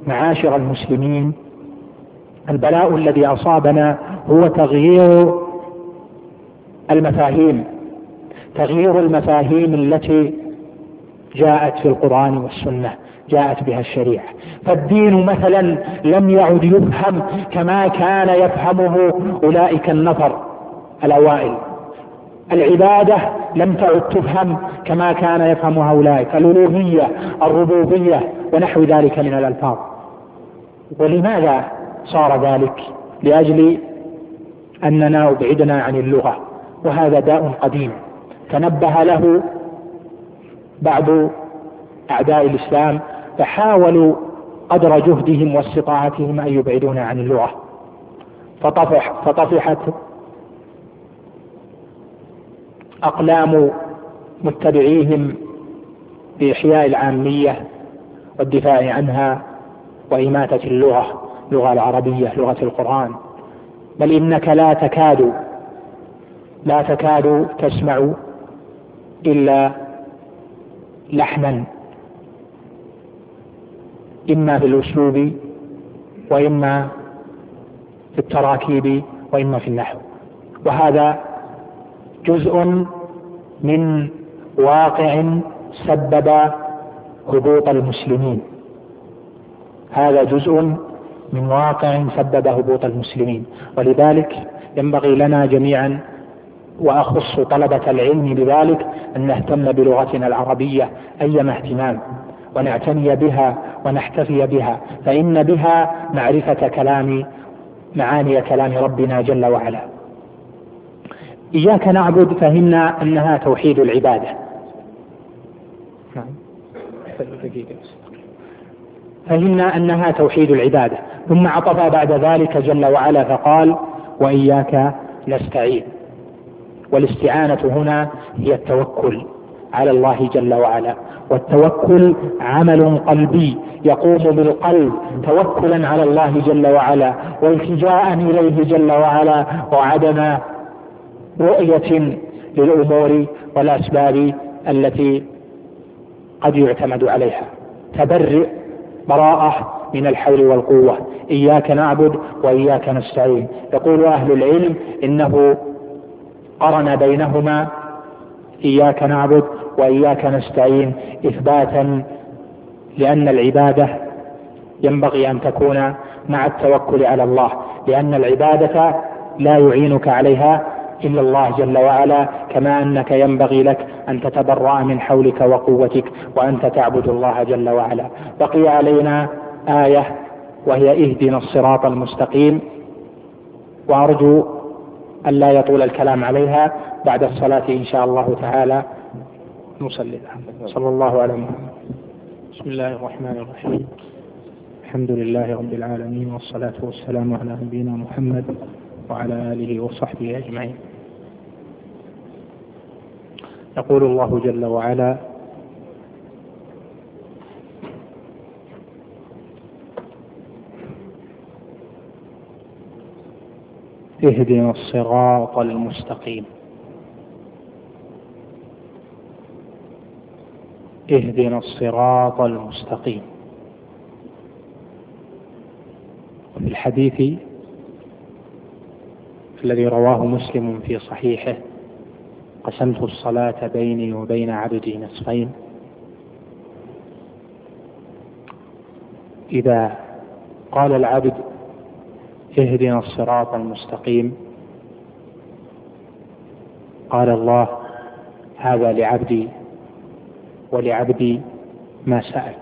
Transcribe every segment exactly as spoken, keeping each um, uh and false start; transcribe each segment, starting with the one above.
معاشر المسلمين، البلاء الذي أصابنا هو تغيير المفاهيم تغيير المفاهيم التي جاءت في القرآن والسنة، جاءت بها الشريعة. فالدين مثلا لم يعد يفهم كما كان يفهمه أولئك النفر الأوائل، العبادة لم تعد تفهم كما كان يفهمها أولئك، الألوهية، الربوبية ونحو ذلك من الألفاظ. ولماذا صار ذلك؟ لأجل أننا أبعدنا عن اللغة، وهذا داء قديم تنبه له بعض أعداء الإسلام فحاولوا قدر جهدهم واستطاعتهم أن يبعدونا عن اللغة، فطفح فطفحت أقلام متبعيهم بإحياء العامية والدفاع عنها وإماتة اللغة، اللغة العربية، لغة القرآن. بل إنك لا تكاد لا تكاد تسمع إلا لحنا، إما في الأسلوب وإما في التراكيب وإما في النحو، وهذا جزء من واقع سبب هبوط المسلمين هذا جزء من واقع سبب هبوط المسلمين. ولذلك ينبغي لنا جميعا، وأخص طلبة العلم بذلك، أن نهتم بلغتنا العربية أيما اهتمام، ونعتني بها ونحتفي بها، فإن بها معرفة كلام معاني كلام ربنا جل وعلا. إياك نعبد فهمنا أنها توحيد العبادة، فهمنا أنها توحيد العبادة، ثم عطف بعد ذلك جل وعلا فقال وإياك نستعين. والاستعانة هنا هي التوكل على الله جل وعلا، والتوكل عمل قلبي يقوم بالقلب توكلا على الله جل وعلا والتجاء إليه جل وعلا، وعدم رؤية للأمور والأسباب التي قد يعتمد عليها. تبرئ براءة من الحول والقوة. إياك نعبد وإياك نستعين. يقول أهل العلم إنه قرن بينهما إياك نعبد وإياك نستعين إثباتا لأن العبادة ينبغي أن تكون مع التوكل على الله، لأن العبادة لا يعينك عليها إلا الله جل وعلا، كما أنك ينبغي لك أن تتبرأ من حولك وقوتك وأنت تعبد الله جل وعلا. بقي علينا آية وهي اهدنا الصراط المستقيم، وأرجو أن لا يطول الكلام عليها، بعد الصلاة إن شاء الله تعالى نصلي. صلى الله على محمد. بسم الله الرحمن الرحيم. الحمد لله رب العالمين، والصلاة والسلام على نبينا محمد وعلى آله وصحبه أجمعين. يقول الله جل وعلا: اهدنا الصراط المستقيم. اهدنا الصراط المستقيم. وفي الحديث الذي رواه مسلم في صحيحه: قسمت الصلاة بيني وبين عبدي نصفين، إذا قال العبد اهدنا الصراط المستقيم قال الله: هذا لعبدي ولعبدي ما سأل.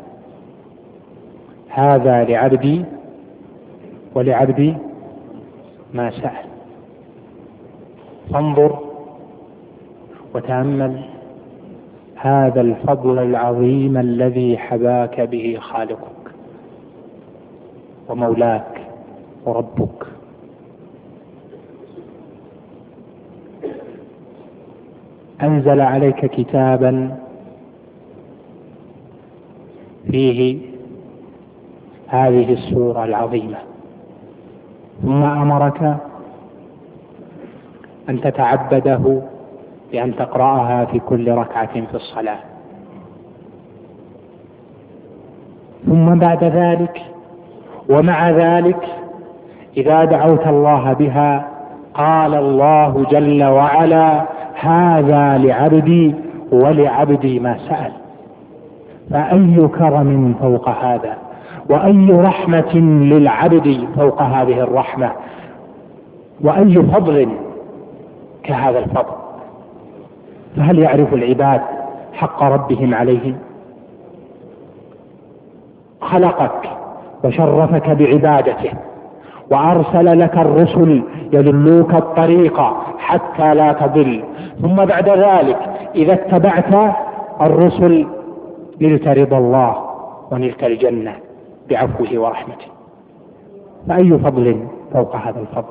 هذا لعبدي ولعبدي ما سأل. فانظر وتأمل هذا الفضل العظيم الذي حباك به خالقك ومولاك وربك. أنزل عليك كتابا فيه هذه السورة العظيمة، ثم أمرك أن تتعبده بأن تقرأها في كل ركعة في الصلاة، ثم بعد ذلك ومع ذلك إذا دعوت الله بها قال الله جل وعلا: هذا لعبدي ولعبدي ما سأل. فأي كرم فوق هذا، وأي رحمة للعبد فوق هذه الرحمة، وأي فضل كهذا الفضل. فهل يعرف العباد حق ربهم عليهم؟ خلقك وشرفك بعبادته، وأرسل لك الرسل يدلوك الطريق حتى لا تضل، ثم بعد ذلك إذا اتبعت الرسل نلت رضا الله ونلت الجنة بعفوه ورحمته. فأي فضل فوق هذا الفضل؟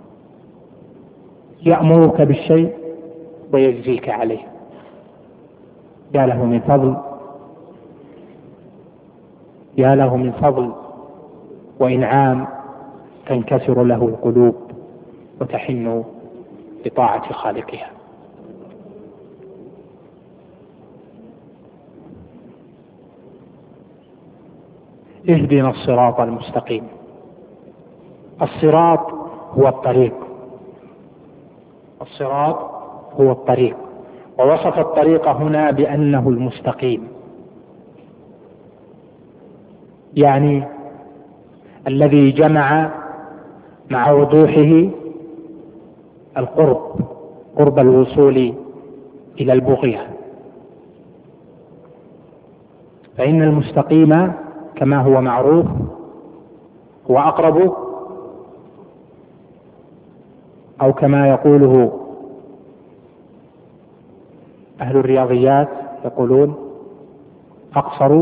يأمرك بالشيء ويجزيك عليه. يا له من فضل، يا له من فضل وإنعام تنكسر له القلوب وتحن لطاعة خالقها. اهدنا الصراط المستقيم. الصراط هو الطريق، الصراط هو الطريق، ووصف الطريق هنا بأنه المستقيم، يعني الذي جمع مع وضوحه القرب، قرب الوصول إلى البغية. فإن المستقيم كما هو معروف هو أقرب، أو كما يقوله أهل الرياضيات يقولون أقصر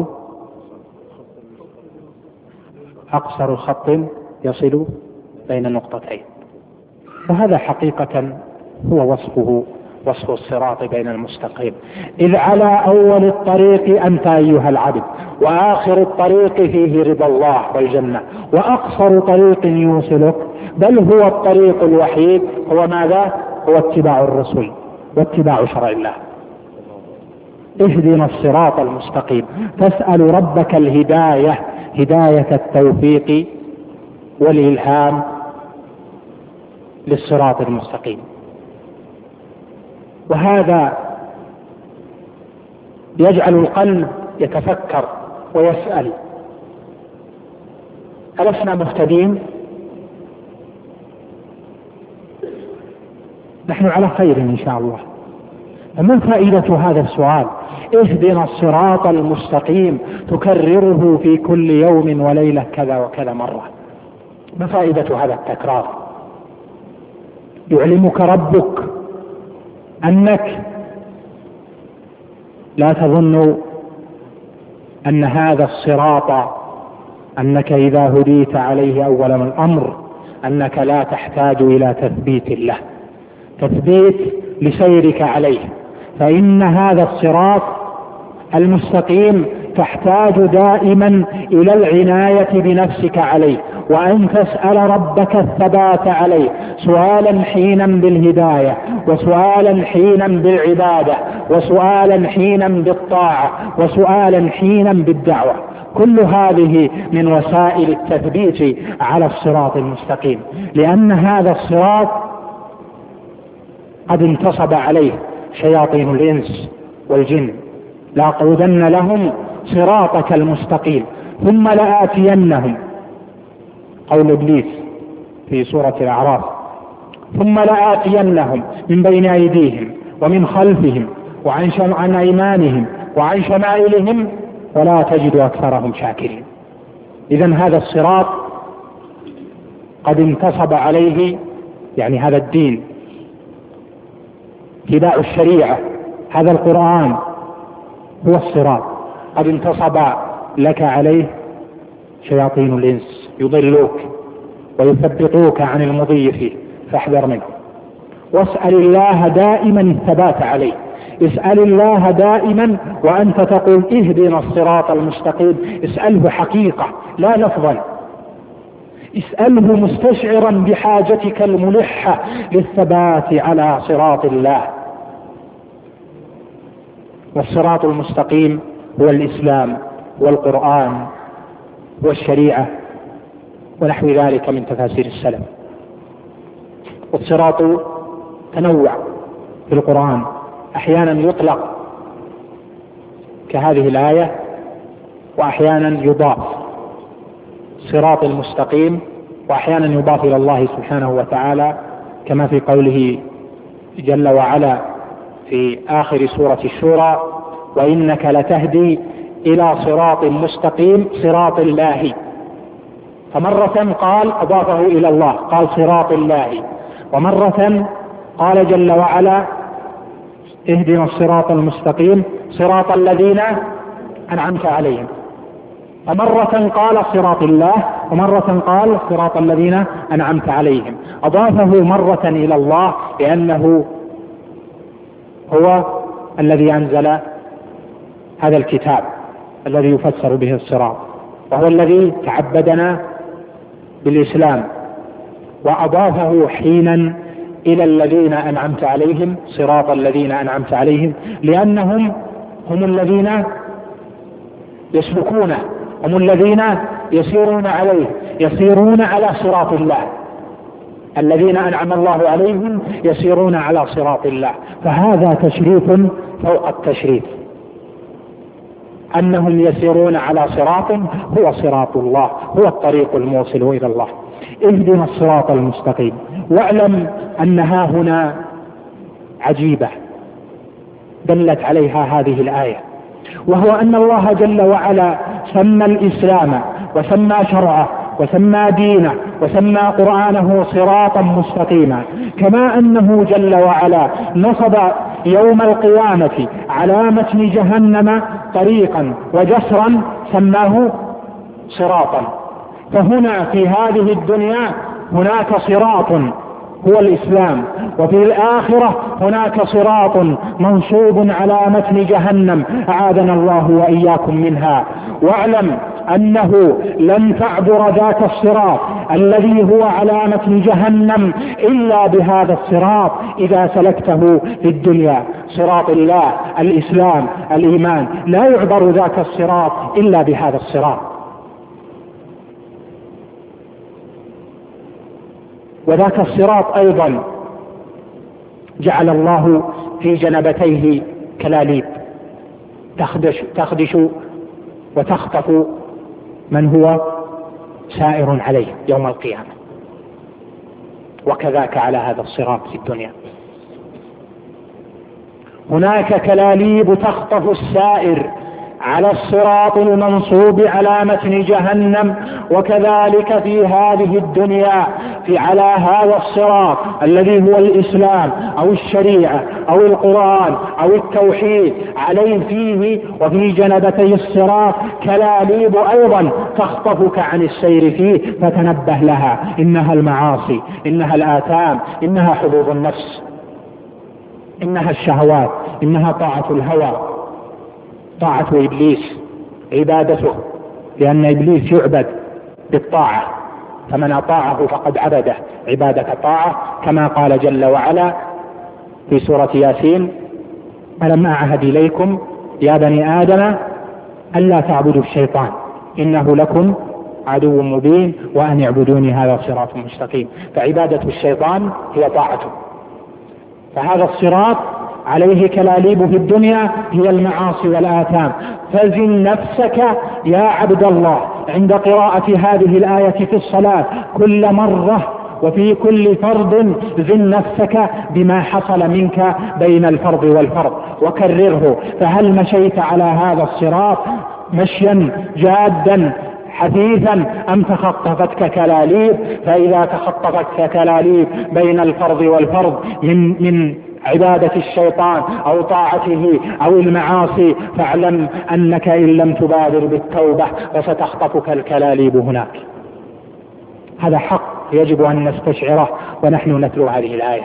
أقصر خط يصل بين النقطتين. وهذا حقيقة هو وصفه، وصف الصراط بين المستقيم. إذ على أول الطريق أنت أيها العبد، وآخر الطريق فيه رضا الله والجنة، وأقصر طريق يوصلك، بل هو الطريق الوحيد، هو ماذا؟ هو اتباع الرسل واتباع شرع الله. اهدنا الصراط المستقيم. تسأل ربك الهداية، هداية التوفيق والإلهام للصراط المستقيم. وهذا يجعل القلب يتفكر ويسأل: ألسنا مهتدين؟ نحن على خير إن شاء الله. فما فائدة هذا السؤال؟ اهدنا الصراط المستقيم تكرره في كل يوم وليلة كذا وكذا مرة. ما فائدة هذا التكرار؟ يعلمك ربك أنك لا تظن أن هذا الصراط أنك إذا هديت عليه أول من الأمر أنك لا تحتاج إلى تثبيت له، تثبيت لسيرك عليه، فإن هذا الصراط المستقيم تحتاج دائما إلى العناية بنفسك عليه، وأن تسأل ربك الثبات عليه، سؤالا حينا بالهداية، وسؤالا حينا بالعبادة، وسؤالا حينا بالطاعة، وسؤالا حينا بالدعوة. كل هذه من وسائل التثبيت على الصراط المستقيم، لأن هذا الصراط قد انتصب عليه شياطين الإنس والجن: لأقعدن لهم صراطك المستقيم ثم لآتينهم، قول إبليس في سورة الأعراف: ثم لآتينهم من بين أيديهم ومن خلفهم وعن عن أيمانهم وعن شمائلهم ولا تجد أكثرهم شاكرين. إذن هذا الصراط قد انتصب عليه، يعني هذا الدين، اتباع الشريعة، هذا القرآن هو الصراط، قد انتصب لك عليه شياطين الإنس يضلوك ويثبطوك عن المضي فيه، فاحذر منه. واسأل الله دائما الثبات عليه، اسأل الله دائما وأنت تقول اهدنا الصراط المستقيم، اسأله حقيقة لا لفظا، اسأله مستشعرا بحاجتك الملحة للثبات على صراط الله. والصراط المستقيم هو الإسلام والقرآن والشريعة ونحو ذلك من تفاسير السلف. والصراط تنوع في القرآن، أحيانا يطلق كهذه الآية، وأحيانا يضاف صراط المستقيم، وأحيانا يضاف إلى الله سبحانه وتعالى كما في قوله جل وعلا في آخر سورة الشورى: وإنك لتهدي إلى صراط مستقيم صراط الله. فمرة قال أضافه إلى الله قال صراط الله، ومرة قال جل وعلا اهدنا الصراط المستقيم صراط الذين أنعمت عليهم. فمرة قال صراط الله، ومرة قال صراط الذين أنعمت عليهم. أضافه مرة إلى الله لأنه هو الذي أنزل هذا الكتاب الذي يفسر به الصراط، وهو الذي تعبدنا بالإسلام. وأضافه حينا إلى الذين أنعمت عليهم صراط الذين أنعمت عليهم، لأنهم هم الذين يسلكونه، هم الذين يسيرون عليه، يسيرون على صراط الله. الذين أنعم الله عليهم يسيرون على صراط الله. فهذا تشريف فوق التشريف، أنهم يسيرون على صراط هو صراط الله، هو الطريق الموصل إلى الله. اهدنا الصراط المستقيم. واعلم أنها هنا عجيبة دلت عليها هذه الآية، وهو أن الله جل وعلا سمى الإسلام وسمى شرعه وسمى دينه وسمى قرآنه صراطا مستقيما، كما أنه جل وعلا نصب يوم القيامة على متن جهنم طريقا وجسرا سماه صراطا. فهنا في هذه الدنيا هناك صراط هو الإسلام، وفي الآخرة هناك صراط منصوب على متن جهنم أعاذنا الله وإياكم منها. واعلم أنه لن تعبر ذاك الصراط الذي هو على متن جهنم إلا بهذا الصراط إذا سلكته في الدنيا، صراط الله الإسلام الإيمان. لا يعبر ذاك الصراط إلا بهذا الصراط. وذاك الصراط أيضا جعل الله في جنبتيه كلاليب تخدش, تخدش وتخطف من هو سائر عليه يوم القيامة، وكذاك على هذا الصراط في الدنيا. هناك كلاليب تخطف السائر على الصراط المنصوب على متن جهنم، وكذلك في هذه الدنيا في على هذا الصراط الذي هو الإسلام أو الشريعة أو القرآن أو التوحيد، عليه فيه وفي جنبتي الصراط كلاليب أيضا تخطفك عن السير فيه، فتنبه لها، إنها المعاصي، إنها الآثام، إنها حظوظ النفس، إنها الشهوات، إنها طاعة الهوى، طاعة إبليس، عبادته، لأن إبليس يعبد بالطاعة، فمن أطاعه فقد عبده عبادة طاعة، كما قال جل وعلا في سورة ياسين: ألم أعهد إليكم يا بني آدم ألا تعبدوا الشيطان إنه لكم عدو مبين وأن اعبدوني هذا صراط مستقيم. فعبادة الشيطان هي طاعته. فهذا الصراط عليه كلاليب في الدنيا هي المعاصي والآثام. فزن نفسك يا عبد الله عند قراءة هذه الآية في الصلاة كل مرة وفي كل فرض، زن نفسك بما حصل منك بين الفرض والفرض وكرره. فهل مشيت على هذا الصراط مشيا جادا حثيثا أم تخطفتك كلاليب؟ فإذا تخطفتك كلاليب بين الفرض والفرض من من عبادة الشيطان أو طاعته أو المعاصي، فاعلم أنك إن لم تبادر بالتوبة فستخطفك الكلاليب هناك. هذا حق يجب أن نستشعره ونحن نتلو هذه الآية.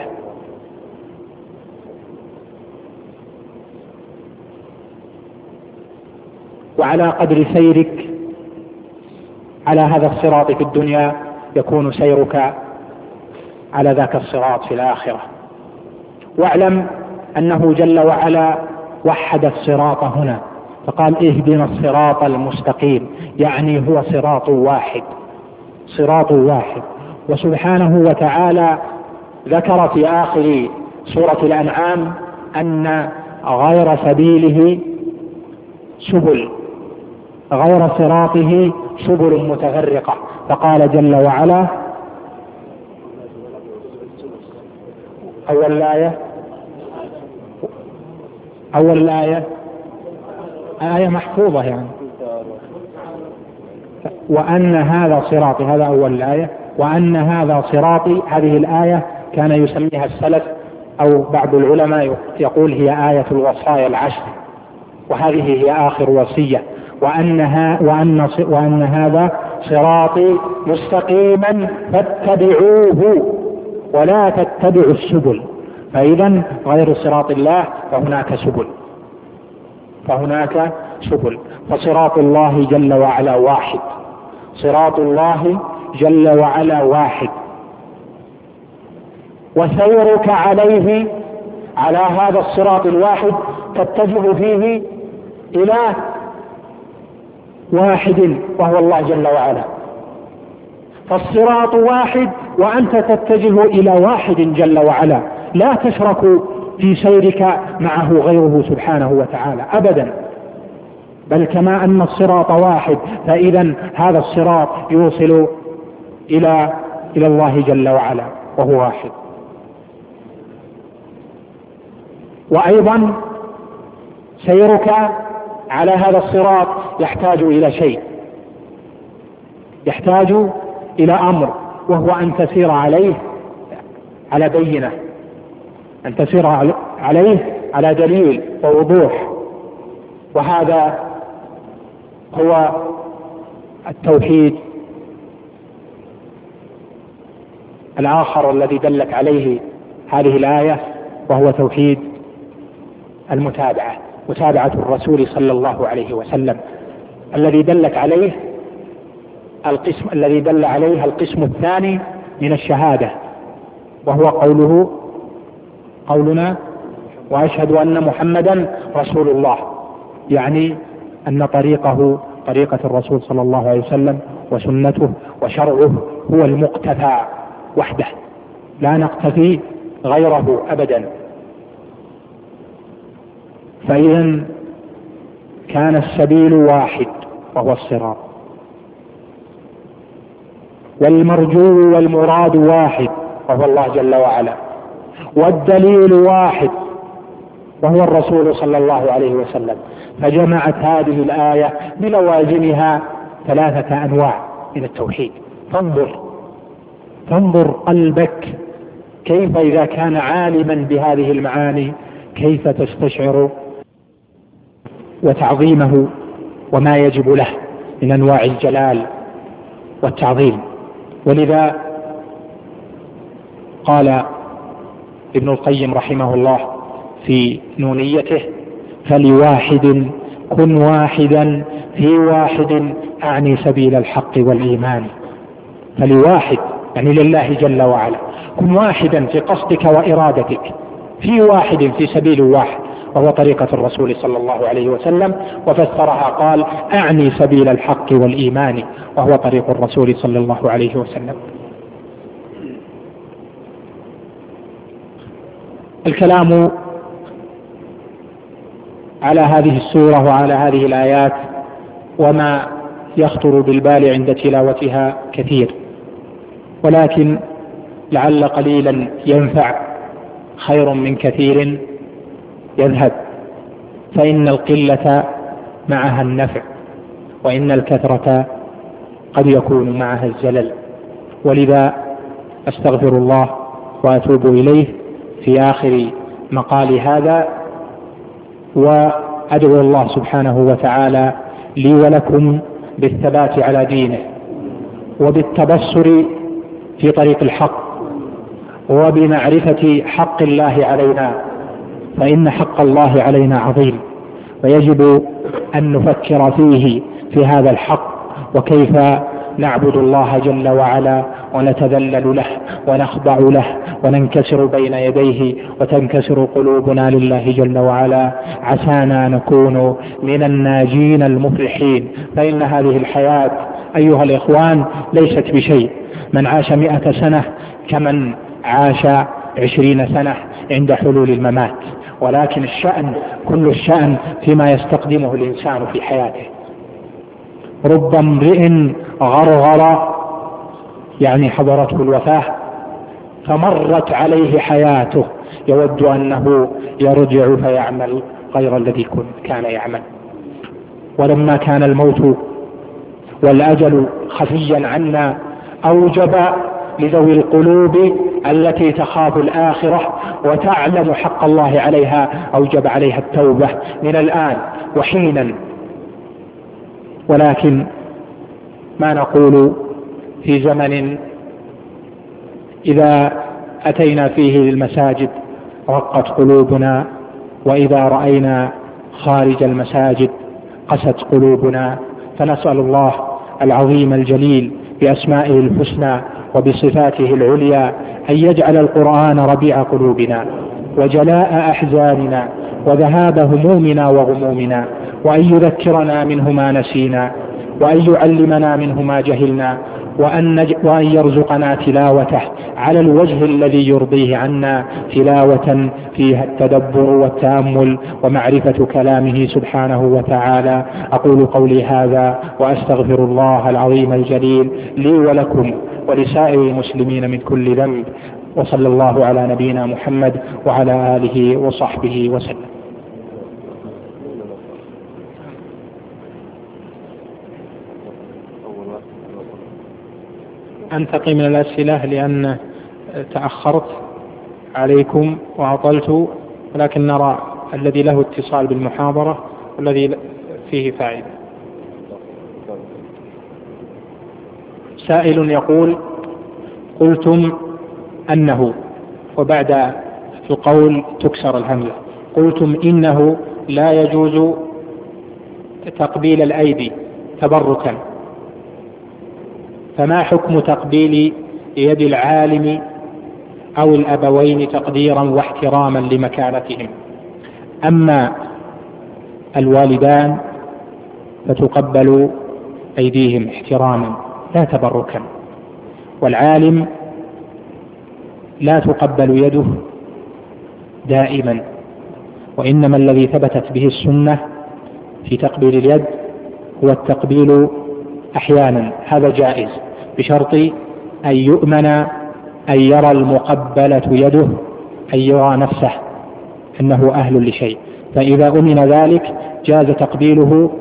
وعلى قدر سيرك على هذا الصراط في الدنيا يكون سيرك على ذاك الصراط في الآخرة. واعلم أنه جل وعلا وحد الصراط هنا فقال اهدنا الصراط المستقيم، يعني هو صراط واحد، صراط واحد. وسبحانه وتعالى ذكر في آخر سورة الأنعام أن غير سبيله سبل، غير صراطه سبل متفرقة، فقال جل وعلا أول الآية أول الآية آية محفوظة يعني، وأن هذا صراطي، هذا أول الآية، وأن هذا صراطي. هذه الآية كان يسميها السلف أو بعض العلماء يقول هي آية الوصايا العشر، وهذه هي آخر وصية، وأنها وأن وأن هذا صراطي مستقيما فاتبعوه ولا تتبعوا السبل. فإذا غير صراط الله فهناك سبل، فهناك سبل فصراط الله جل وعلا واحد، صراط الله جل وعلا واحد. وسيرك عليه، على هذا الصراط الواحد، تتجه فيه إلى واحد وهو الله جل وعلا. فالصراط واحد وأنت تتجه إلى واحد جل وعلا، لا تشرك في سيرك معه غيره سبحانه وتعالى أبدا، بل كما أن الصراط واحد فإذا هذا الصراط يوصل إلى إلى الله جل وعلا وهو واحد. وأيضا سيرك على هذا الصراط يحتاج إلى شيء، يحتاج إلى أمر، وهو أن تسير عليه على بينة، أن تسير عليه على دليل ووضوح. وهذا هو التوحيد الآخر الذي دلت عليه هذه الآية، وهو توحيد المتابعة، متابعة الرسول صلى الله عليه وسلم، الذي دلت عليه القسم الذي دل عليه القسم الثاني من الشهادة، وهو قوله قولنا وأشهد أن محمدا رسول الله، يعني أن طريقه طريقة الرسول صلى الله عليه وسلم وسنته وشرعه هو المقتفى وحده، لا نقتفي غيره أبدا. فإذا كان السبيل واحد وهو الصراط، والمرجو والمراد واحد وهو الله جل وعلا، والدليل واحد وهو الرسول صلى الله عليه وسلم. فجمعت هذه الآية بلوازمها ثلاثة أنواع من التوحيد. فانظر فانظر قلبك كيف إذا كان عالما بهذه المعاني كيف تستشعر وتعظيمه وما يجب له من أنواع الجلال والتعظيم. ولذا قال ابن القيم رحمه الله في نونيته: فلواحد كن واحدا في واحد أعني سبيل الحق والإيمان. فلواحد يعني لله جل وعلا، كن واحدا في قصدك وإرادتك، في واحد في سبيل واحد وهو طريقة الرسول صلى الله عليه وسلم. وفسرها قال: أعني سبيل الحق والإيمان، وهو طريق الرسول صلى الله عليه وسلم. الكلام على هذه السورة وعلى هذه الآيات وما يخطر بالبال عند تلاوتها كثير، ولكن لعل قليلا ينفع خير من كثير يذهب، فإن القلة معها النفع، وإن الكثرة قد يكون معها الزلل. ولذا أستغفر الله وأتوب إليه في آخر مقال هذا، وأدعو الله سبحانه وتعالى لي ولكم بالثبات على دينه، وبالتبصر في طريق الحق، وبمعرفة حق الله علينا، فإن حق الله علينا عظيم، ويجب أن نفكر فيه في هذا الحق، وكيف نعبد الله جل وعلا ونتذلل له ونخضع له وننكسر بين يديه وتنكسر قلوبنا لله جل وعلا، عسانا نكون من الناجين المفلحين. فإن هذه الحياة أيها الإخوان ليست بشيء. من عاش مئة سنة كمن عاش عشرين سنة عند حلول الممات، ولكن الشأن كل الشأن فيما يستقدمه الإنسان في حياته. رب امرئ غرغر يعني حضرته الوفاة فمرت عليه حياته يود أنه يرجع فيعمل غير الذي كان يعمل. ولما كان الموت والأجل خفيا عنا أوجب لذوي القلوب التي تخاف الآخرة وتعلم حق الله عليها أوجب عليها التوبة من الآن وحينا. ولكن ما نقول في زمن إذا أتينا فيه للمساجد رقت قلوبنا، وإذا رأينا خارج المساجد قست قلوبنا. فنسأل الله العظيم الجليل بأسمائه الحسنى وبصفاته العليا أن يجعل القرآن ربيع قلوبنا وجلاء أحزاننا وذهاب همومنا وغمومنا، وأن يذكرنا منه ما نسينا، وأن يعلمنا منه ما جهلنا، وأن, نج... وأن يرزقنا تلاوته على الوجه الذي يرضيه عنا، تلاوة فيها التدبر والتأمل ومعرفة كلامه سبحانه وتعالى. أقول قولي هذا وأستغفر الله العظيم الجليل لي ولكم ولسائر المسلمين من كل ذنب، وصلى الله على نبينا محمد وعلى آله وصحبه وسلم. أنتقي من الأسئلة لأن تأخرت عليكم وأطلت، ولكن نرى الذي له اتصال بالمحاضرة والذي فيه فائدة. سائل يقول: قلتم أنه، وبعد القول تكسر الهمزة، قلتم إنه لا يجوز تقبيل الأيدي تبركا، فما حكم تقبيل يد العالم أو الأبوين تقديرا واحتراما لمكانتهم؟ أما الوالدان فتقبل أيديهم احتراما لا تبركا، والعالم لا تقبل يده دائما، وإنما الذي ثبتت به السنة في تقبيل اليد هو التقبيل أحيانا، هذا جائز بشرط أن يؤمن أن يرى المقبلة يده، أن يرى نفسه أنه أهل لشيء، فإذا أمن ذلك جاز تقبيله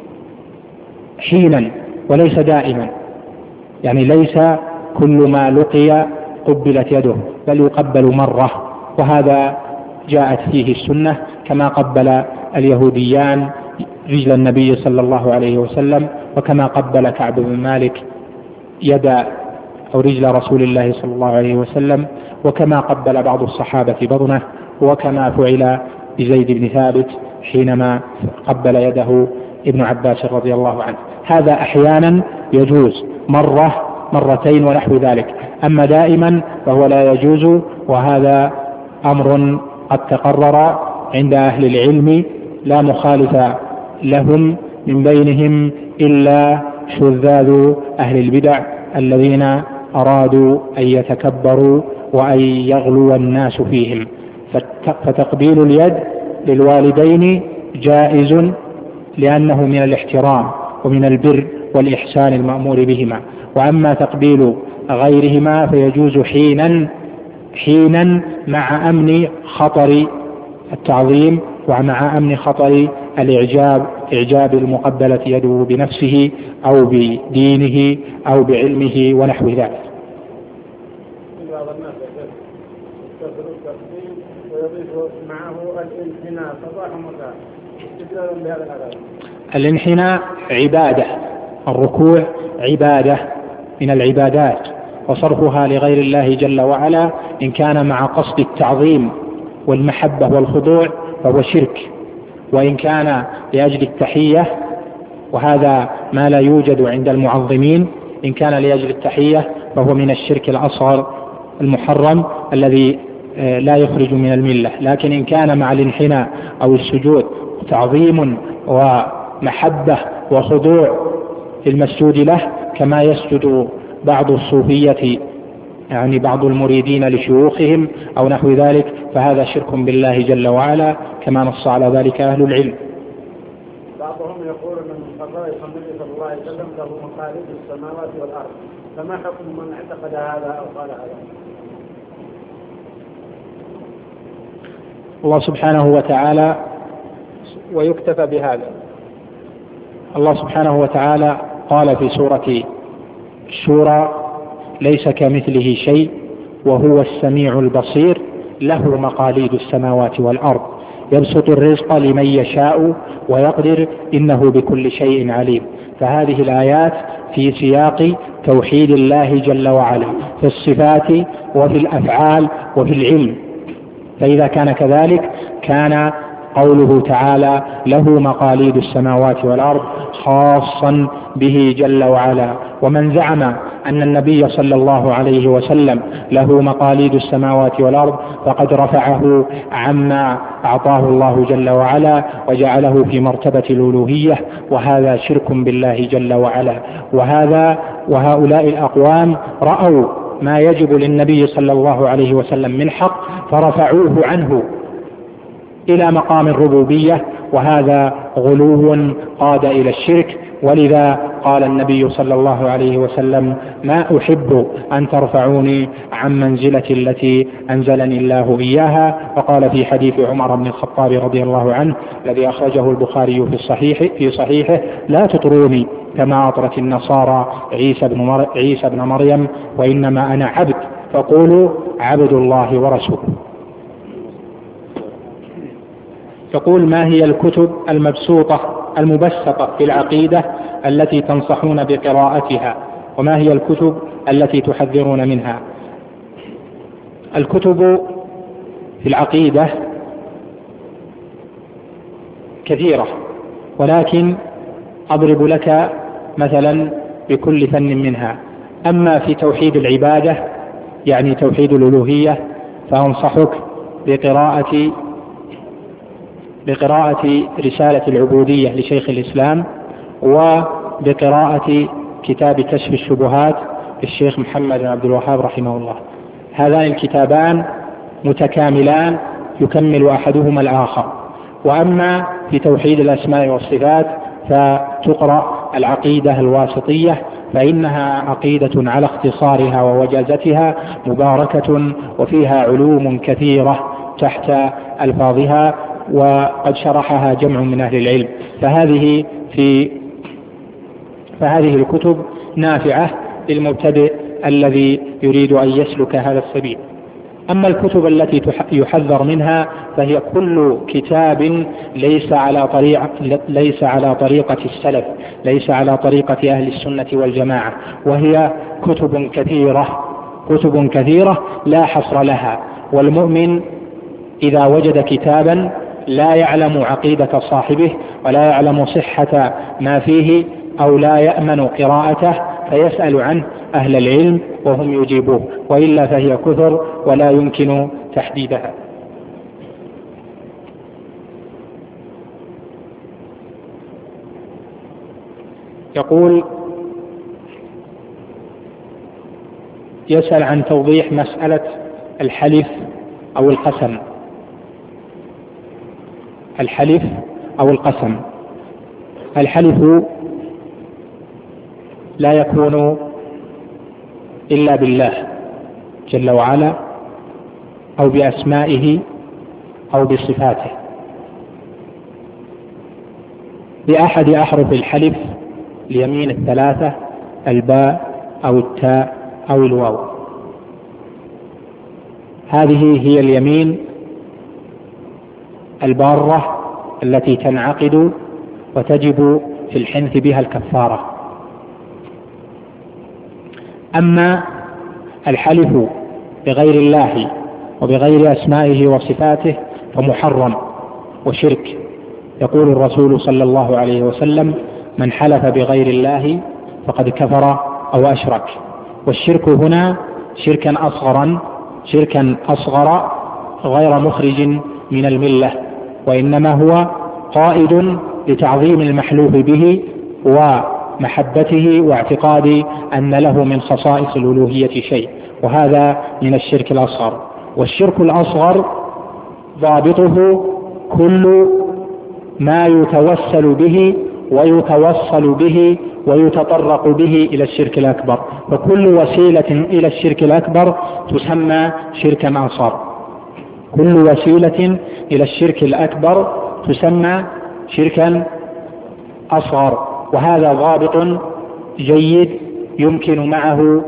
حينا وليس دائما، يعني ليس كل ما لقي قبلت يده، بل يقبل مرة، وهذا جاءت فيه السنة، كما قبل اليهوديان رجل النبي صلى الله عليه وسلم، وكما قبل كعب بن مالك يد أو رجل رسول الله صلى الله عليه وسلم، وكما قبل بعض الصحابة بطنه، وكما فعل بزيد بن ثابت حينما قبل يده ابن عباس رضي الله عنه. هذا أحيانا يجوز، مرة مرتين ونحو ذلك، أما دائما فهو لا يجوز، وهذا أمر قد تقرر عند أهل العلم لا مخالف لهم من بينهم إلا شذاذ أهل البدع الذين أرادوا أن يتكبروا وأن يغلو الناس فيهم. فتقبيل اليد للوالدين جائز لأنه من الاحترام ومن البر والإحسان المأمور بهما، وأما تقبيل غيرهما فيجوز حينا حينا مع أمن خطر التعظيم ومع أمن خطر الإعجاب، إعجاب المقبلة يده بنفسه أو بدينه أو بعلمه ونحو ذلك. الانحناء عبادة، الركوع عبادة من العبادات، وصرفها لغير الله جل وعلا إن كان مع قصد التعظيم والمحبة والخضوع فهو شرك، وإن كان لأجل التحية، وهذا ما لا يوجد عند المعظمين، إن كان لأجل التحية فهو من الشرك الأصغر المحرم الذي لا يخرج من الملة. لكن إن كان مع الانحناء أو السجود تعظيم ومحبة وخضوع للمسجود له كما يسجد بعض الصوفية، يعني بعض المريدين لشيوخهم أو نحو ذلك، فهذا شرك بالله جل وعلا كما نص على ذلك أهل العلم. بعضهم يقول أن من خصائص النبي صلى الله عليه وسلم له مقاليد السماوات والأرض، فما حكم من اعتقد هذا أو قال هذا؟ الله سبحانه وتعالى، ويكتفى بهذا، الله سبحانه وتعالى قال في سورة الشورى: ليس كمثله شيء وهو السميع البصير له مقاليد السماوات والأرض يبسط الرزق لمن يشاء ويقدر إنه بكل شيء عليم. فهذه الآيات في سياق توحيد الله جل وعلا في الصفات وفي الأفعال وفي العلم، فإذا كان كذلك كان قوله تعالى له مقاليد السماوات والأرض خاصا به جل وعلا. ومن زعم أن النبي صلى الله عليه وسلم له مقاليد السماوات والأرض فقد رفعه عما أعطاه الله جل وعلا وجعله في مرتبة الألوهية، وهذا شرك بالله جل وعلا. وهذا وهؤلاء الأقوام رأوا ما يجب للنبي صلى الله عليه وسلم من حق فرفعوه عنه إلى مقام الربوبية، وهذا غلو قاد إلى الشرك. ولذا قال النبي صلى الله عليه وسلم: ما أحب أن ترفعوني عن منزلتي التي أنزلني الله إياها. وقال في حديث عمر بن الخطاب رضي الله عنه الذي أخرجه البخاري في الصحيح في صحيحه: لا تطروني كما أطرت النصارى عيسى بن, مر... عيسى بن مريم، وإنما أنا عبد فقولوا عبد الله ورسوله. يقول: ما هي الكتب المبسوطة المبسطة في العقيدة التي تنصحون بقراءتها، وما هي الكتب التي تحذرون منها؟ الكتب في العقيدة كثيرة، ولكن أضرب لك مثلا بكل فن منها. أما في توحيد العبادة يعني توحيد الألوهية فأنصحك بقراءة بقراءة رسالة العبودية لشيخ الإسلام، وبقراءة كتاب كشف الشبهات للشيخ محمد بن عبد الوهاب رحمه الله. هذان الكتابان متكاملان يكمل أحدهما الآخر. وأما في توحيد الأسماء والصفات فتقرأ العقيدة الواسطية، فإنها عقيدة على اختصارها ووجازتها مباركة وفيها علوم كثيرة تحت ألفاظها، وقد شرحها جمع من أهل العلم. فهذه في فهذه الكتب نافعة للمبتدئ الذي يريد أن يسلك هذا السبيل. أما الكتب التي يحذر منها فهي كل كتاب ليس على طريقة ليس على طريقة السلف، ليس على طريقة أهل السنة والجماعة، وهي كتب كثيرة كتب كثيرة لا حصر لها. والمؤمن إذا وجد كتابا لا يعلم عقيدة صاحبه ولا يعلم صحة ما فيه أو لا يأمن قراءته فيسأل عنه أهل العلم وهم يجيبوه، وإلا فهي كثر ولا يمكن تحديدها. يقول: يسأل عن توضيح مسألة الحلف أو القسم. الحلف أو القسم، الحلف لا يكون إلا بالله جل وعلا أو بأسمائه أو بصفاته، بأحد أحرف الحلف اليمين الثلاثة الباء أو التاء أو الواو. هذه هي اليمين البارة التي تنعقد وتجب في الحنث بها الكفارة. أما الحلف بغير الله وبغير أسمائه وصفاته فمحرم وشرك. يقول الرسول صلى الله عليه وسلم: من حلف بغير الله فقد كفر أو أشرك. والشرك هنا شركا أصغرا شركا أصغر غير مخرج من الملة، وإنما هو قائد لتعظيم المحلوف به محبته واعتقاد أن له من خصائص الألوهية شيء، وهذا من الشرك الأصغر. والشرك الأصغر ضابطه كل ما يتوسل به ويتوصل به ويتطرق به إلى الشرك الأكبر، فكل وسيلة إلى الشرك الأكبر تسمى شركا أصغر. كل وسيلة إلى الشرك الأكبر تسمى شركا أصغر، وهذا ضابط جيد يمكن معه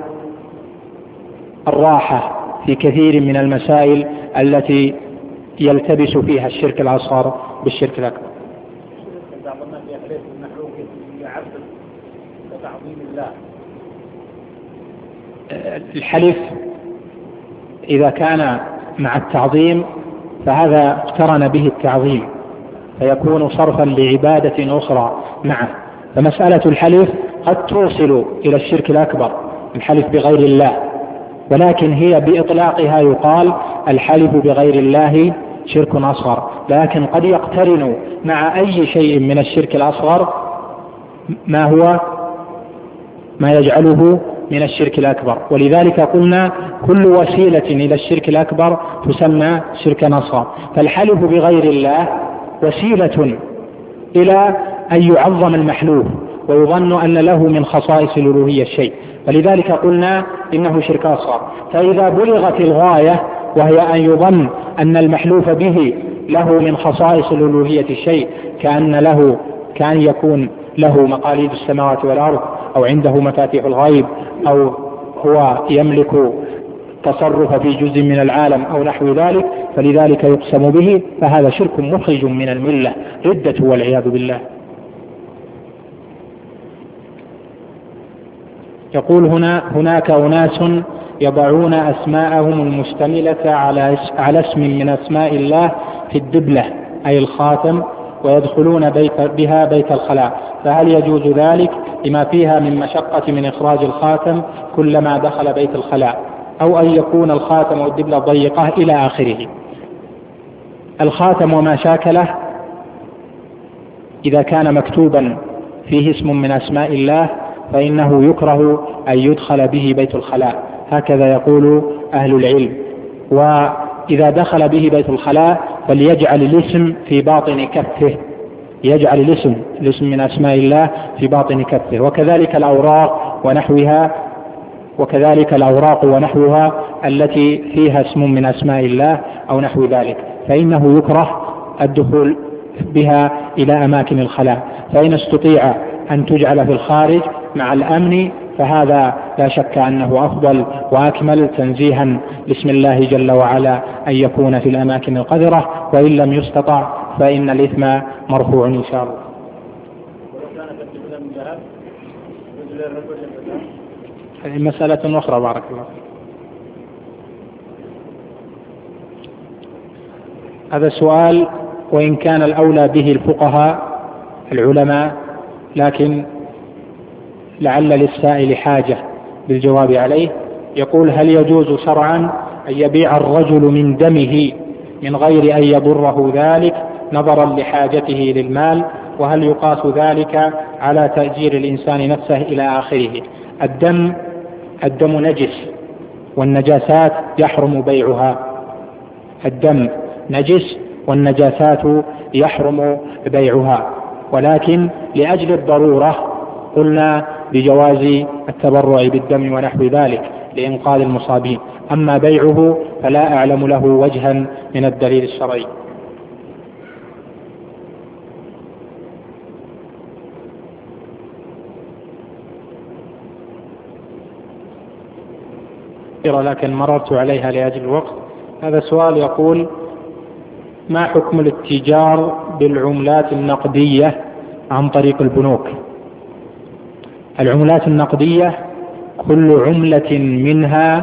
الراحة في كثير من المسائل التي يلتبس فيها الشرك الأصغر بالشرك الأكبر. الحلف إذا كان مع التعظيم فهذا اقترن به التعظيم فيكون صرفا لعبادة أخرى معه. فمسألة الحلف قد توصل إلى الشرك الأكبر، الحلف بغير الله، ولكن هي بإطلاقها يقال الحلف بغير الله شرك أصغر، لكن قد يقترن مع أي شيء من الشرك الأصغر ما هو ما يجعله من الشرك الأكبر. ولذلك قلنا كل وسيلة إلى الشرك الأكبر تسمى شركا أصغر. فالحلف بغير الله وسيلة إلى أن يعظم المحلوف ويظن أن له من خصائص الألوهية الشيء، ولذلك قلنا إنه شرك أصغر. فإذا بلغت الغاية وهي أن يظن أن المحلوف به له من خصائص الألوهية الشيء، كأن له كان يكون له مقاليد السماوات والأرض، أو عنده مفاتيح الغيب، أو هو يملك تصرف في جزء من العالم أو نحو ذلك، فلذلك يقسم به، فهذا شرك مخرج من الملة، ردة والعياذ بالله. يقول هنا هناك أناس يضعون أسماءهم المشتملة على على اسم من أسماء الله في الدبلة أي الخاتم، ويدخلون بيت بها بيت الخلاء، فهل يجوز ذلك لما فيها من مشقة من إخراج الخاتم كلما دخل بيت الخلاء، أو أن يكون الخاتم والدبلة ضيقة إلى آخره؟ الخاتم وما شاكله إذا كان مكتوبا فيه اسم من أسماء الله فإنه يكره أن يدخل به بيت الخلاء، هكذا يقول أهل العلم. وإذا دخل به بيت الخلاء فليجعل الاسم في باطن كفه، يجعل الاسم الاسم من أسماء الله في باطن كفه. وكذلك الأوراق ونحوها وكذلك الأوراق ونحوها التي فيها اسم من أسماء الله أو نحو ذلك، فإنه يكره الدخول بها إلى أماكن الخلاء. فإن استطيع أن تجعل في الخارج مع الأمن فهذا لا شك أنه أفضل وأكمل تنزيها بسم الله جل وعلا أن يكون في الأماكن القذرة، وإن لم يستطع فإن الإثم مرفوع إن شاء الله. هذه مسألة أخرى بارك الله. هذا سؤال وإن كان الأولى به الفقهاء العلماء، لكن لعل للسائل حاجة بالجواب عليه. يقول هل يجوز شرعا أن يبيع الرجل من دمه من غير أن يضره ذلك نظرا لحاجته للمال، وهل يقاس ذلك على تأجير الإنسان نفسه إلى آخره؟ الدم الدم نجس والنجاسات يحرم بيعها، الدم نجس والنجاسات يحرم بيعها، ولكن لأجل الضرورة قلنا بجواز التبرع بالدم ونحو ذلك لإنقاذ المصابين، أما بيعه فلا أعلم له وجها من الدليل الشرعي. لكن مررت عليها لأجل الوقت. هذا سؤال يقول ما حكم الاتجار بالعملات النقدية عن طريق البنوك؟ العملات النقدية كل عملة منها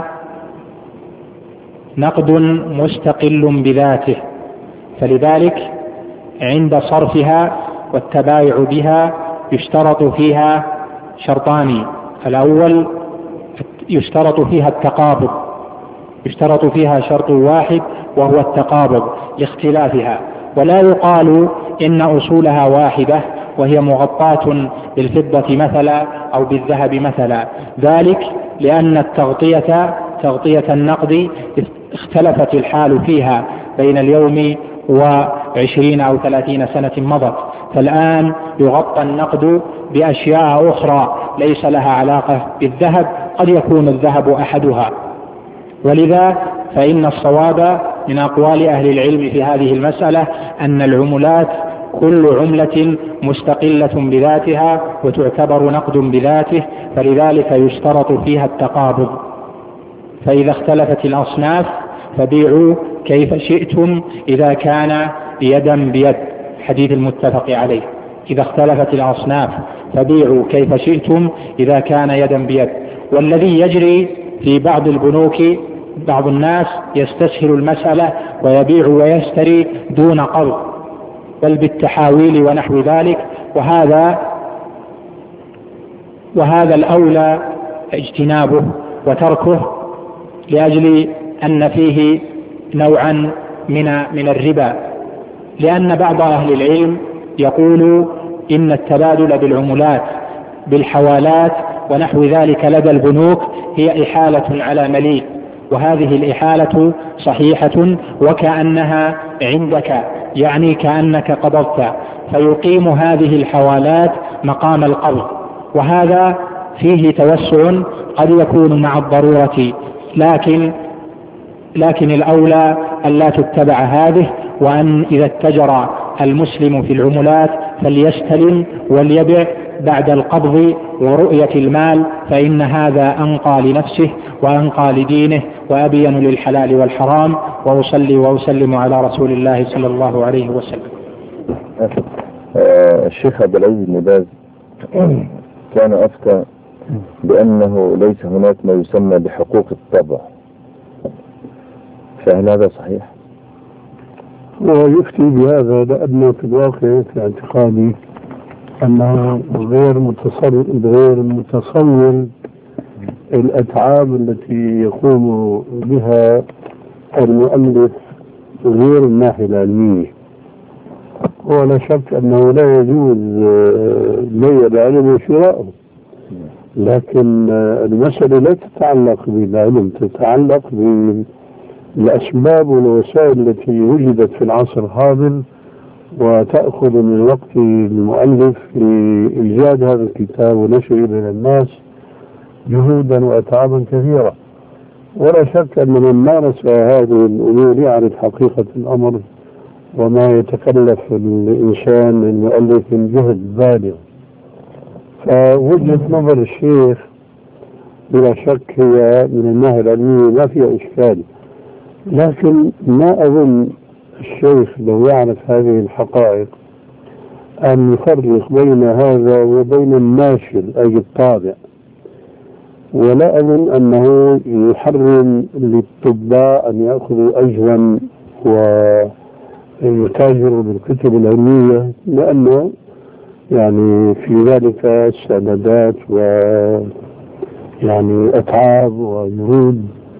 نقد مستقل بذاته، فلذلك عند صرفها والتبايع بها يشترط فيها شرطان. الأول يشترط فيها التقابض، يشترط فيها شرط واحد وهو التقابض لاختلافها، ولا يقال إن أصولها واحدة وهي مغطاة بالفضة مثلا أو بالذهب مثلا، ذلك لأن التغطية تغطية النقد اختلفت الحال فيها بين اليوم وعشرين أو ثلاثين سنة مضت، فالآن يغطى النقد بأشياء أخرى ليس لها علاقة بالذهب، قد يكون الذهب أحدها. ولذا فإن الصواب من أقوال أهل العلم في هذه المسألة أن العملات كل عملة مستقلة بذاتها وتعتبر نقد بذاته، فلذلك يشترط فيها التقابض. فإذا اختلفت الأصناف فبيعوا كيف شئتم إذا كان يدا بيد، حديث المتفق عليه. إذا اختلفت الأصناف فبيعوا كيف شئتم إذا كان يدا بيد. والذي يجري في بعض البنوك بعض الناس يستسهل المسألة ويبيع ويشتري دون قرض بل بالتحاويل ونحو ذلك، وهذا وهذا الأولى اجتنابه وتركه، لأجل أن فيه نوعا من من الربا. لأن بعض أهل العلم يقول إن التبادل بالعملات بالحوالات ونحو ذلك لدى البنوك هي إحالة على مليء، وهذه الإحالة صحيحة وكأنها عندك، يعني كأنك قبضت، فيقيم هذه الحوالات مقام القبض، وهذا فيه توسع قد يكون مع الضرورة، لكن لكن الأولى أن لا تتبع هذه، وأن إذا اتجر المسلم في العملات فليستلم وليبع بعد القبض ورؤية المال، فإن هذا أنقى لنفسه وأنقى لدينه وأبين للحلال والحرام. وأصلي وأسلم على رسول الله صلى الله عليه وسلم. الشيخ عبد العزيز بن باز كان أفتى بأنه ليس هناك ما يسمى بحقوق الطبع، فهل هذا صحيح؟ ويفتي بهذا لأنه في الواقع في اعتقادي أنه غير متصور غير متصور الأتعاب التي يقوم بها المؤلف غير الناحية العلمية. ولا شك أنه لا يجوز بيع العلم وشراءه، لكن المسألة لا تتعلق بالعلم، تتعلق بالأسباب والوسائل التي وجدت في العصر الحاضر وتأخذ من وقت المؤلف في إيجاد هذا الكتاب ونشره بين الناس جهودا وأتعابا كثيرة. ولا شك أن من مارس هذه الأمور يعرف حقيقة الأمر وما يتكلف الإنسان المؤلف من جهد بالغ. فوجهة نظر الشيخ بلا شك هي من الناحية العلمية ما فيها إشكال، لكن ما أظن الشيخ لو يعرف هذه الحقائق أن يفرق بين هذا وبين الناشر أي الطابع. ولا أظن أنه يحرم للطباع أن يأخذوا أجرا ويتاجروا بالكتب العلمية، لأنه يعني في ذلك استعدادات و يعني أتعاب وجهود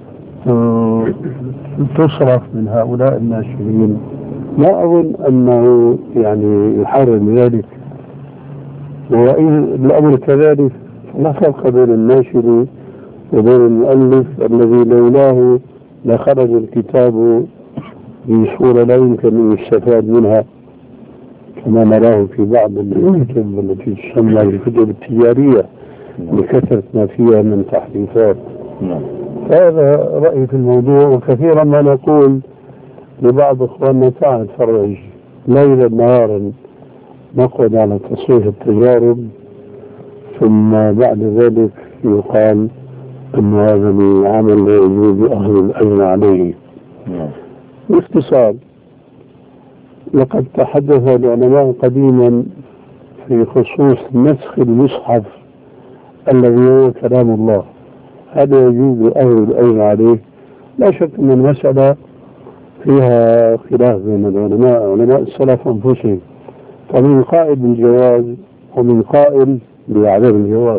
تصرف من هؤلاء الناشرين. لا أظن أنه يعني يحرم ذلك. وإن الأمر كذلك لا فرق بين الناشر وبين المؤلف الذي لولاه لخرج الكتاب بصورة لا يمكن أن يستفاد منها، كما نراه في بعض الكتب التي تسمى الكتب التجارية لكثرة ما فيها من تحريفات. هذا رأيي في الموضوع. وكثيرا ما نقول لبعض إخواننا تعال تفرج ليلا نهارا، نقعد على تصحيح التجارب، ثم بعد ذلك يقال أن هذا العمل لا يجوز أخذ الأجر عليه. باختصار، لقد تحدث العلماء قديما في خصوص نسخ المصحف الذي هو كلام الله، هذا يجوز أخذ الأجر عليه. لا شك أن المسألة فيها خلاف بين العلماء علماء السلف أنفسهم، فمن قائل بالجواز ومن قائل بعدم الجواز.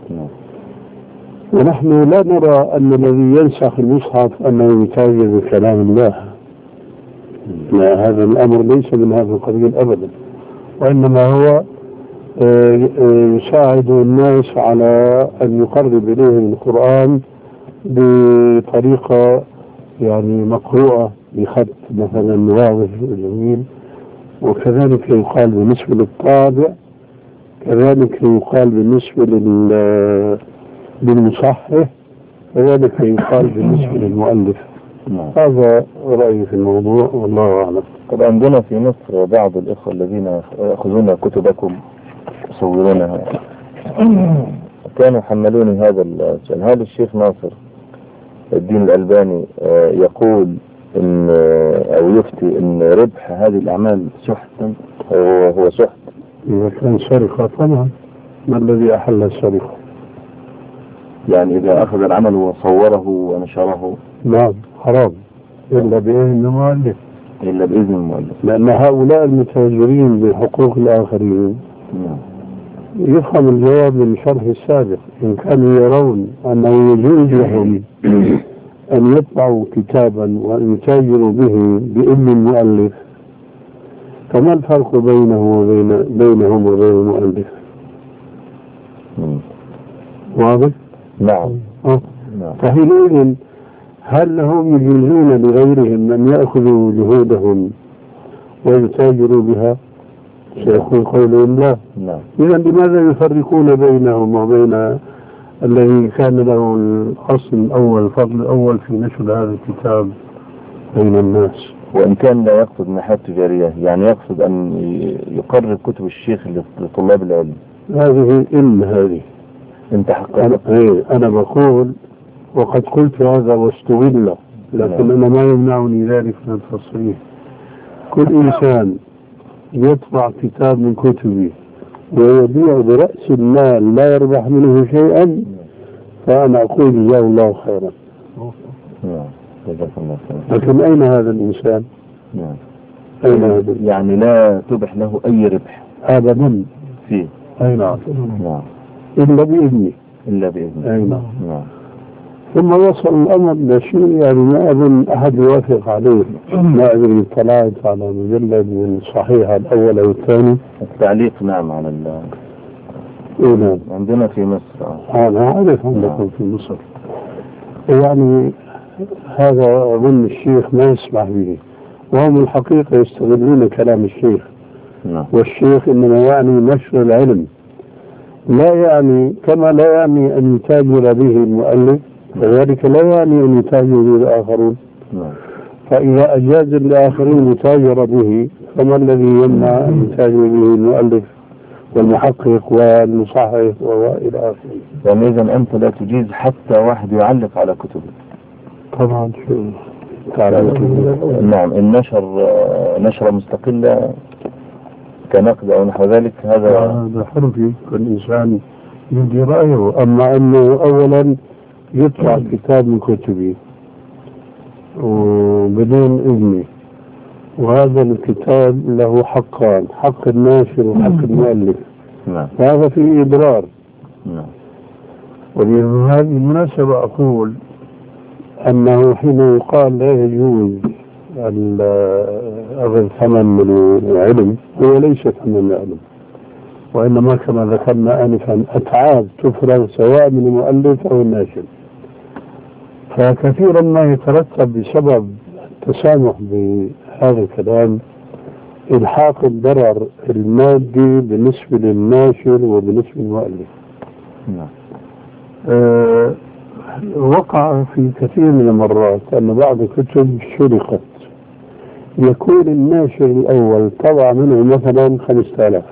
ونحن لا نرى أن الذي ينسخ المصحف أنه يتاجر بكلام الله، لا، هذا الأمر ليس من هذا القبيل أبدا، وإنما هو يساعد الناس على أن يقرب إليهم القرآن بطريقة يعني مقروءة بخط مثلا واضح جميل. وكذلك يقال بالنسبة للطابع، كذلك يقال بالنسبة للمصحح، كذلك يقال بالنسبة للمؤلف. هذا رأيي في الموضوع والله أعلم. طبعا عندنا في مصر بعض الإخوة الذين يأخذون كتبكم يصورونها كانوا حملوني هذا السؤال: هل الشيخ ناصر الدين الألباني يقول إن أو يفتي إن ربح هذه الأعمال سحت هو هو سحت؟ إذا كان سرقة طبعا، ما الذي أحل السرقة؟ يعني إذا أخذ العمل وصوره ونشره نعم حرام إلا بإذن المؤلف، إلا بإذن المؤلف، لأن هؤلاء المتاجرين بحقوق الآخرين نعم. يفهم الجواب من الشرح السابق. إن كانوا يرون أنه يجوز لهم أن يطبعوا كتابا وأن يتاجروا به بإذن المؤلف، فما الفرق بينه وبين بينهم وبين المؤلف؟ واضح؟ نعم. أه؟ نعم. فحينئذ هل هم يجوزون لغيرهم أن يأخذوا جهودهم ويتاجروا بها؟ سيكون قولهم لا. نعم. إذا لماذا يفرقون بينهم وبين الذي كان له الأصل الأول الفضل الأول في نشر هذا الكتاب بين الناس؟ وإن كان لا يقصد ناحية تجارية، يعني يقصد أن يقرب كتب الشيخ لطلاب العلم. هذه إن هذه انت حقا أنا, ايه أنا بقول وقد قلت هذا واستغل، لكن أنا ما يمنعني ذلك من التصريح. كل إنسان يطبع كتاب من كتبي ويبيع برأس المال لا يربح منه شيئا، فأنا أقول جزاه الله خيرا. لكن أين هذا الإنسان؟ أين هذا؟ يعني لا تبح له أي ربح أبدا فيه. أي نعم. نعم. إلا بإذني. إلا بإذني. أي نعم. نعم. ثم وصل الأمر لشيء يعني ما أظن أحد يوافق عليه. ما أدري اطلعت على مجلد من الصحيح الأول أو الثاني. التعليق نعم على ال إيه نعم. عندنا في مصر. أنا أعرف عندكم في مصر. يعني هذا أظن الشيخ ما يسمح به، وهم الحقيقة يستغلون كلام الشيخ. نعم. والشيخ إنما يعني نشر العلم، لا يعني كما لا يعني أن يتاجر به المؤلف كذلك لا يعني أن يتاجر به الآخرون. نعم. فإذا أجاز الآخرين يتاجر به فما الذي يمنع أن يتاجر به المؤلف والمحقق والمصحح وإلى آخره؟ يعني إذا أنت لا تجيز حتى واحد يعلق على كتبك؟ طبعا شو تعليق. نعم. النشر نشرة مستقلة كنقد أو نحو ذلك هذا هذا حر فيه، كل إنسان يدي رأيه. أما أنه أولا يطلع كتاب من كتبي وبدون إذني، وهذا الكتاب له حقان، حق الناشر وحق المؤلف. نعم. هذا فيه إضرار. نعم. ولهذه المناسبة أقول أنه حين يقال لا يجوز أخذ ثمن من العلم، هو ليس ثمن العلم، وإنما كما ذكرنا آنفا أتعاب تفرغ سواء من المؤلف أو الناشر. فكثيرا ما يترتب بسبب التسامح بهذا الكلام إلحاق الضرر المادي بالنسبة للناشر وبالنسبة للمؤلف. نعم. أه وقع في كثير من المرات أن بعض الكتب سرقت، يكون الناشر الأول طبع منه مثلا خمسة آلاف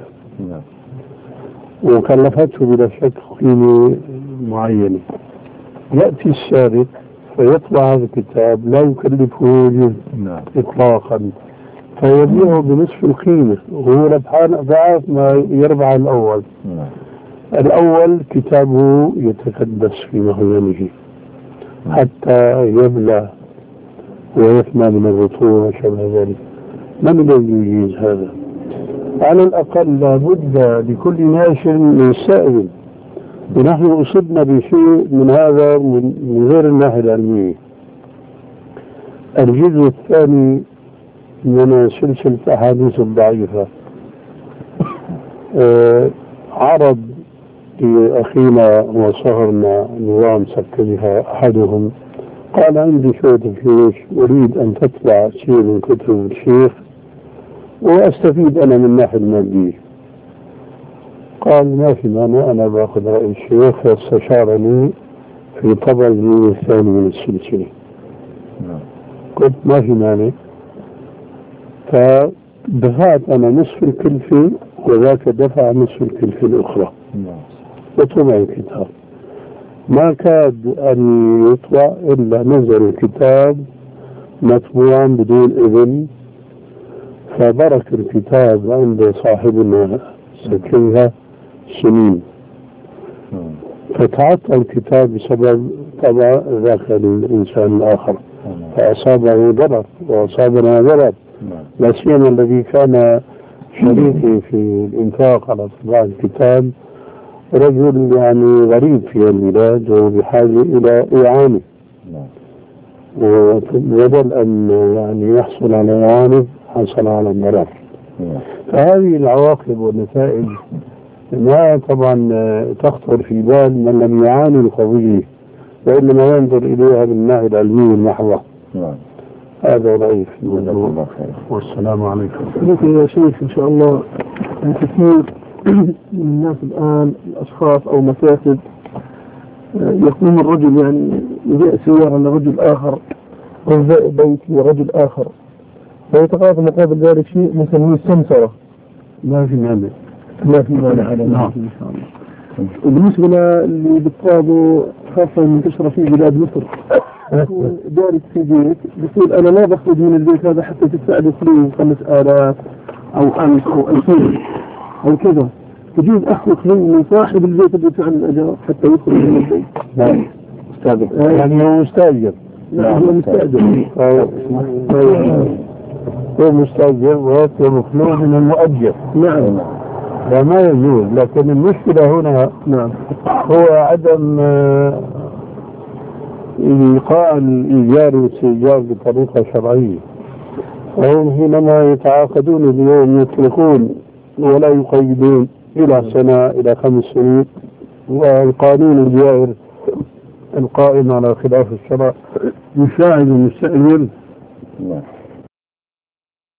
وكلفته بلا شك قيمة معينة، يأتي السارق فيطبع هذا الكتاب لا يكلفه جزء إطلاقا، فيبيعه بنصف القيمة وهو ربحان أضعاف ما يربح الأول. الأول كتابه يتكدس في مخزنه حتى يبلى ويفنى من الرطوبة وشبه ذلك. من الذي يجيز هذا؟ على الأقل لابد لكل ناشر من سائل، ونحن أصبنا بشيء من هذا من غير الناحية العلمية. الجزء الثاني من سلسلة أحاديث الضعيفة، أه عرض لأخينا وصهرنا نظام سكنها أحدهم، قال عندي شوية فلوس أريد أن تطلع شيء من كتب الشيخ وأستفيد أنا من الناحية المادية. قال ما في مانع، أنا بأخذ رأي الشيخ، فاستشارني في طبع الجزء الثاني من السلسلة. قلت ما في مانع، فدفعت أنا نصف الكلفة وذاك دفع نصف الكلفة الأخرى وطبع الكتاب. ما كاد أن يطبع إلا نزل الكتاب مطبوعا بدون إذن، فبرك الكتاب عند صاحبنا سكنها سنين، فتعطل الكتاب بسبب طبع ذاك الإنسان الآخر، فأصابه ضرر وأصابنا ضرر، لا سيما الذي كان شريكي في الإنفاق على طباعة الكتاب رجل يعني غريب في البلاد وبحاجة إلى إعانة، وبدل أن يعني يحصل على إعانة حصل على ضرر. فهذه العواقب والنتائج ما طبعا تخطر في بال من لم يعاني القضية وإنما ينظر إليها بالناحية العلمية المحضة. هذا رأيي في الموضوع، والسلام عليكم. ممكن يا شيخ إن شاء الله كثير من الناس الآن الأشخاص أو مكاتب يقوم الرجل يعني يبيع سيارة لرجل آخر أو بيت لرجل آخر ويتقاضى مقابل ذلك شيء نسميه سمسرة. ما في مانع، ما في مانع على ذلك إن شاء الله. وبالنسبة اللي بتقاضوا خاصة منتشرة في بلاد مصر، دارك في بيت بيقول أنا لا بخرج من البيت هذا حتى تدفع فلوس خمس آلاف أو ألف أو ألفين أو كذا، تجوز أخذ من صاحب البيت اللي يدفع الأجار حتى يخرج من البيت؟ نعم مستأجر، يعني هو مستأجر. نعم هو مستأجر، هو مستأجر ويطلب فلوس من المؤجر. نعم لا ما يجوز، لكن المشكلة هنا نعم هو عدم إيقاع الإيجار والاستئجار بطريقة شرعية. وهم حينما يتعاقدون اليوم يطلقون ولا يقيدون إلى سنة إلى خمس سنين، والقانون الجائر القائم على خلاف الشرع يساعد المستأجر